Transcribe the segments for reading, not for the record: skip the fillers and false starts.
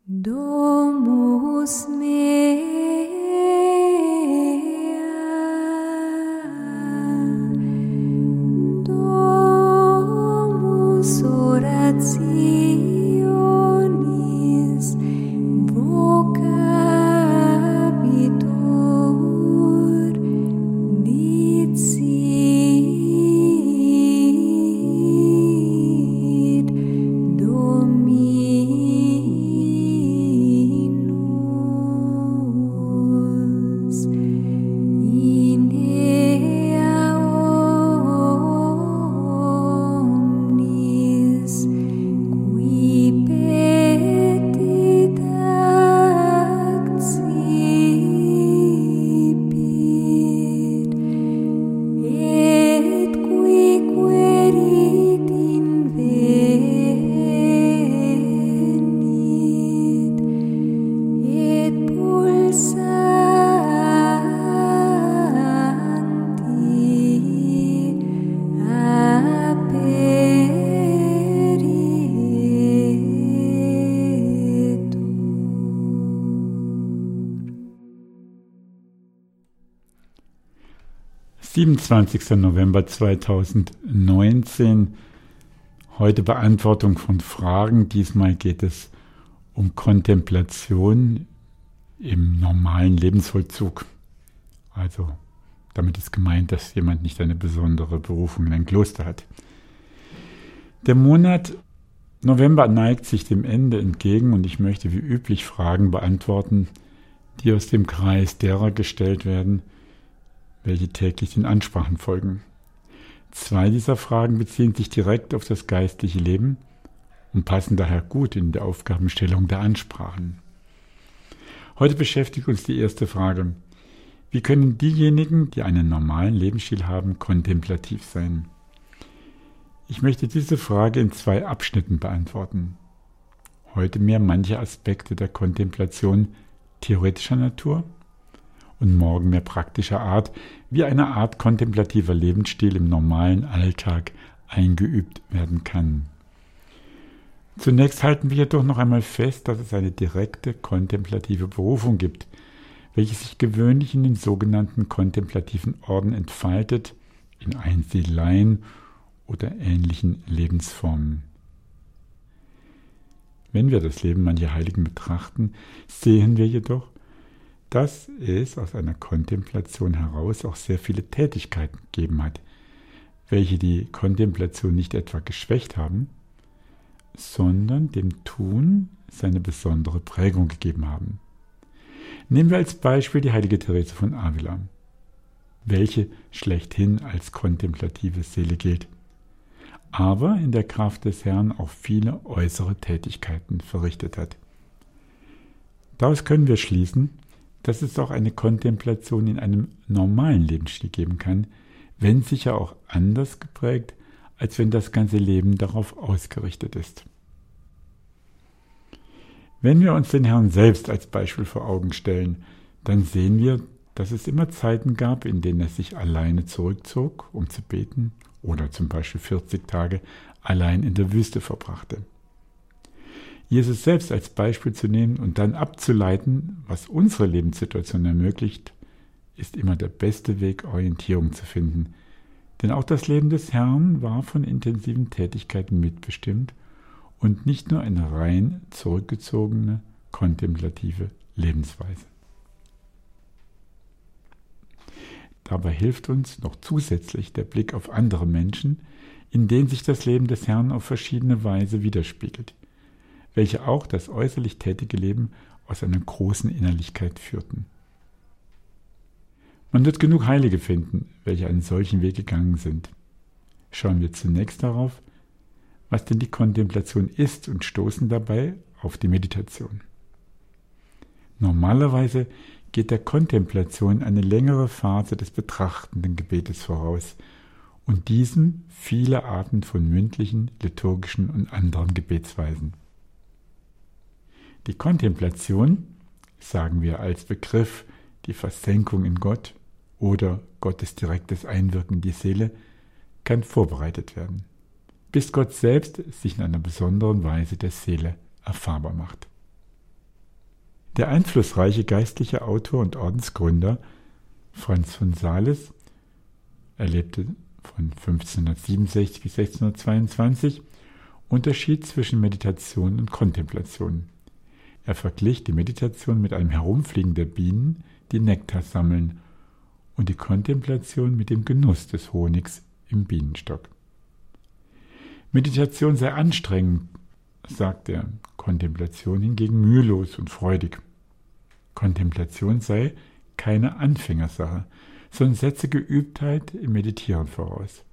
Domus mea, domus orationis, vocabitur, dicit Dominus, in ea omnis, qui petit accipit, et qui querit invenit, et pulsanti aperitur. 27. November 2019. Heute Beantwortung von Fragen. Diesmal geht es um Kontemplation im normalen Lebensvollzug. Also damit ist gemeint, dass jemand nicht eine besondere Berufung in ein Kloster hat. Der Monat November neigt sich dem Ende entgegen und ich möchte wie üblich Fragen beantworten, die aus dem Kreis derer gestellt werden, welche täglich den Ansprachen folgen. 2 dieser Fragen beziehen sich direkt auf das geistliche Leben und passen daher gut in die Aufgabenstellung der Ansprachen. Heute beschäftigt uns die erste Frage: Wie können diejenigen, die einen normalen Lebensstil haben, kontemplativ sein? Ich möchte diese Frage in 2 Abschnitten beantworten. Heute mehr manche Aspekte der Kontemplation theoretischer Natur und morgen mehr praktischer Art, wie eine Art kontemplativer Lebensstil im normalen Alltag eingeübt werden kann. Zunächst halten wir jedoch noch einmal fest, dass es eine direkte kontemplative Berufung gibt, welche sich gewöhnlich in den sogenannten kontemplativen Orden entfaltet, in Einsiedeleien oder ähnlichen Lebensformen. Wenn wir das Leben mancher Heiligen betrachten, sehen wir jedoch, dass es aus einer Kontemplation heraus auch sehr viele Tätigkeiten gegeben hat, welche die Kontemplation nicht etwa geschwächt haben, sondern dem Tun seine besondere Prägung gegeben haben. Nehmen wir als Beispiel die heilige Therese von Avila, welche schlechthin als kontemplative Seele gilt, aber in der Kraft des Herrn auch viele äußere Tätigkeiten verrichtet hat. Daraus können wir schließen, dass es auch eine Kontemplation in einem normalen Lebensstil geben kann, wenn sicher auch anders geprägt, als wenn das ganze Leben darauf ausgerichtet ist. Wenn wir uns den Herrn selbst als Beispiel vor Augen stellen, dann sehen wir, dass es immer Zeiten gab, in denen er sich alleine zurückzog, um zu beten, oder zum Beispiel 40 Tage allein in der Wüste verbrachte. Jesus selbst als Beispiel zu nehmen und dann abzuleiten, was unsere Lebenssituation ermöglicht, ist immer der beste Weg, Orientierung zu finden. Denn auch das Leben des Herrn war von intensiven Tätigkeiten mitbestimmt und nicht nur eine rein zurückgezogene, kontemplative Lebensweise. Dabei hilft uns noch zusätzlich der Blick auf andere Menschen, in denen sich das Leben des Herrn auf verschiedene Weise widerspiegelt, welche auch das äußerlich tätige Leben aus einer großen Innerlichkeit führten. Man wird genug Heilige finden, welche einen solchen Weg gegangen sind. Schauen wir zunächst darauf, was denn die Kontemplation ist und stoßen dabei auf die Meditation. Normalerweise geht der Kontemplation eine längere Phase des betrachtenden Gebetes voraus und diesem viele Arten von mündlichen, liturgischen und anderen Gebetsweisen. Die Kontemplation, sagen wir als Begriff die Versenkung in Gott oder Gottes direktes Einwirken in die Seele, kann vorbereitet werden, bis Gott selbst sich in einer besonderen Weise der Seele erfahrbar macht. Der einflussreiche geistliche Autor und Ordensgründer Franz von Sales, er lebte von 1567 bis 1622, unterschied zwischen Meditation und Kontemplation. Er verglich die Meditation mit einem Herumfliegen der Bienen, die Nektar sammeln, und die Kontemplation mit dem Genuss des Honigs im Bienenstock. Meditation sei anstrengend, sagt er, Kontemplation hingegen mühelos und freudig. Kontemplation sei keine Anfängersache, sondern setze Geübtheit im Meditieren voraus.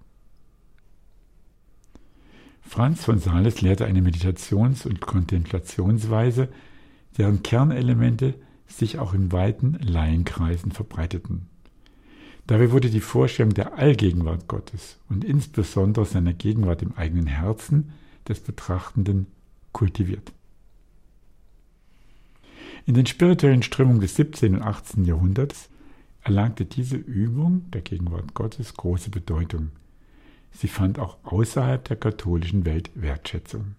Franz von Sales lehrte eine Meditations- und Kontemplationsweise, deren Kernelemente sich auch in weiten Laienkreisen verbreiteten. Dabei wurde die Vorstellung der Allgegenwart Gottes und insbesondere seiner Gegenwart im eigenen Herzen des Betrachtenden kultiviert. In den spirituellen Strömungen des 17. und 18. Jahrhunderts erlangte diese Übung der Gegenwart Gottes große Bedeutung. Sie fand auch außerhalb der katholischen Welt Wertschätzung.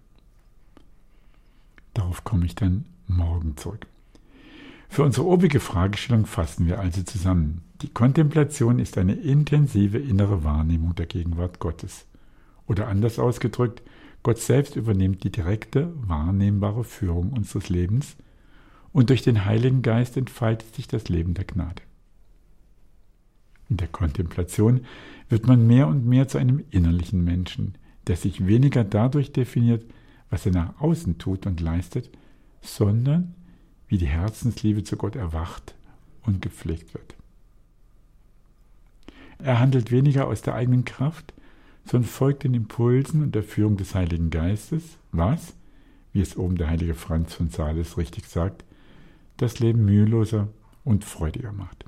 Darauf komme ich dann morgen zurück. Für unsere obige Fragestellung fassen wir also zusammen. Die Kontemplation ist eine intensive innere Wahrnehmung der Gegenwart Gottes. Oder anders ausgedrückt, Gott selbst übernimmt die direkte, wahrnehmbare Führung unseres Lebens und durch den Heiligen Geist entfaltet sich das Leben der Gnade. In der Kontemplation wird man mehr und mehr zu einem innerlichen Menschen, der sich weniger dadurch definiert, was er nach außen tut und leistet, sondern wie die Herzensliebe zu Gott erwacht und gepflegt wird. Er handelt weniger aus der eigenen Kraft, sondern folgt den Impulsen und der Führung des Heiligen Geistes, was, wie es oben der heilige Franz von Sales richtig sagt, das Leben müheloser und freudiger macht.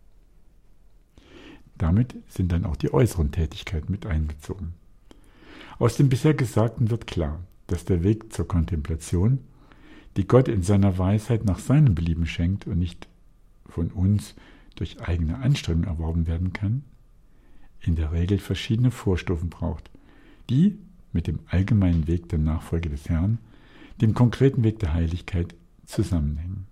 Damit sind dann auch die äußeren Tätigkeiten mit einbezogen. Aus dem bisher Gesagten wird klar, dass der Weg zur Kontemplation, die Gott in seiner Weisheit nach seinem Belieben schenkt und nicht von uns durch eigene Anstrengung erworben werden kann, in der Regel verschiedene Vorstufen braucht, die mit dem allgemeinen Weg der Nachfolge des Herrn, dem konkreten Weg der Heiligkeit, zusammenhängen.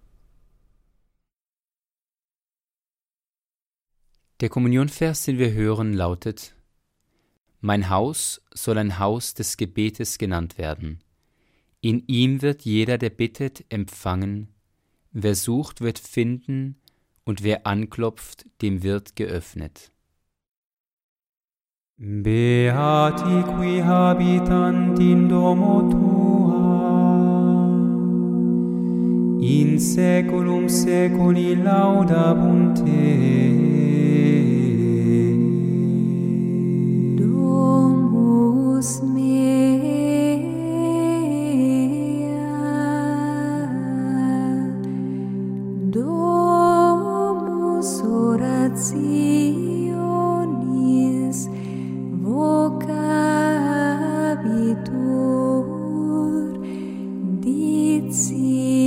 Der Kommunionvers, den wir hören, lautet: Mein Haus soll ein Haus des Gebetes genannt werden. In ihm wird jeder, der bittet, empfangen. Wer sucht, wird finden, und wer anklopft, dem wird geöffnet. Beati qui habitant in domo tua, in saeculum saeculi laudabunt te. Domus mea, domus orationis, vocabitur, dicit